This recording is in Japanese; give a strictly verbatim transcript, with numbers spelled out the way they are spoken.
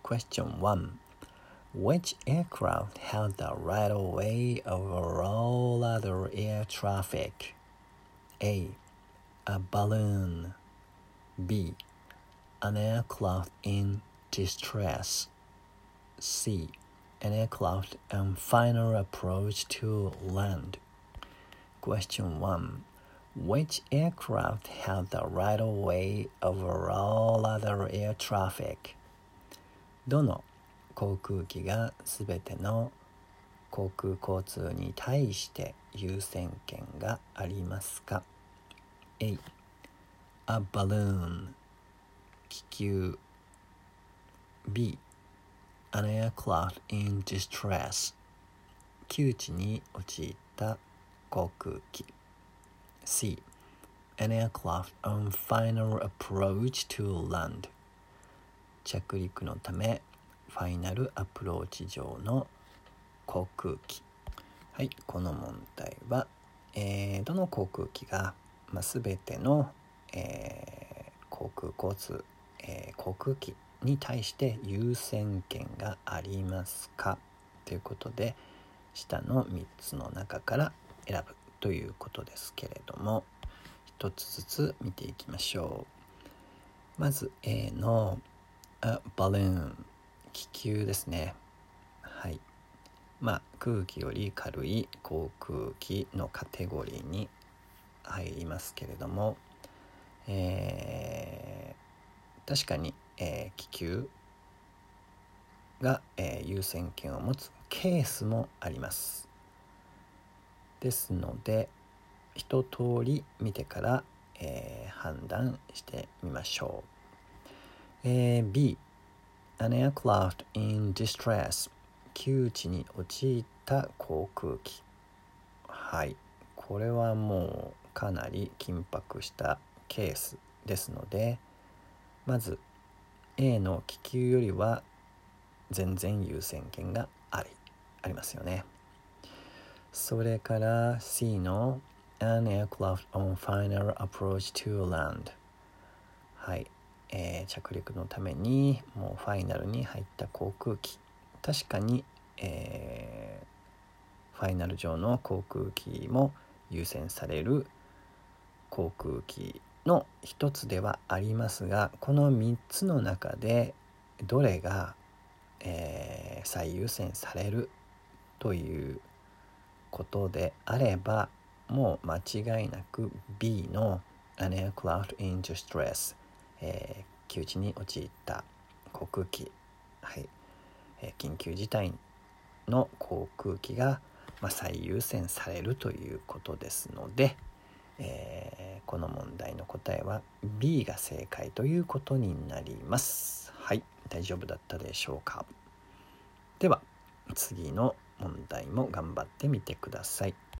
Question one. Which aircraft had the right of way over all other air traffic? A. A balloon. B. An aircraft in distress. C. An aircraft on final approach to land. Question one. Which aircraft had the right of way over all other air traffic? どの航空機がすべての航空交通に対して優先権がありますか？ A. A balloon 気球 B. An aircraft in distress 窮地に陥った航空機 C. An aircraft on final approach to land 着陸のためファイナルアプローチ上の航空機。はい、この問題は、えー、どの航空機が、まあ、全ての、えー、航空交通、えー、航空機に対して優先権がありますかということで、下のみっつの中から選ぶということですけれども、一つずつ見ていきましょう。まず A の A balloon 気球ですね。はい。まあ空気より軽い航空機のカテゴリーに入りますけれども、えー、確かに、えー、気球が、えー、優先権を持つケースもあります。ですので一通り見てから、えー、判断してみましょう。えー、B An aircraft in distress 窮地に陥った航空機。はい、これはもうかなり緊迫したケースですので、まず A の気球よりは全然優先権があり、ありますよね。それから C の An aircraft on final approach to land。 はい、えー、着陸のためにもうファイナルに入った航空機。確かに、えー、ファイナル上の航空機も優先される航空機の一つではありますが、このみっつの中でどれが、えー、最優先されるということであれば、もう間違いなく B の An aircraft in distress、えー、窮地に陥った航空機、はい、えー、緊急事態の航空機が、まあ、最優先されるということですので、えー、この問題の答えは B が正解ということになります。はい、大丈夫だったでしょうか。では次の問題も頑張ってみてください。